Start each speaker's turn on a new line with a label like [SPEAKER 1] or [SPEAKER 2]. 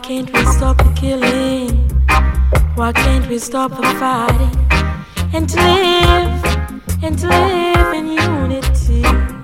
[SPEAKER 1] can't we stop the killing? Why can't we stop the fighting? And to live in unity.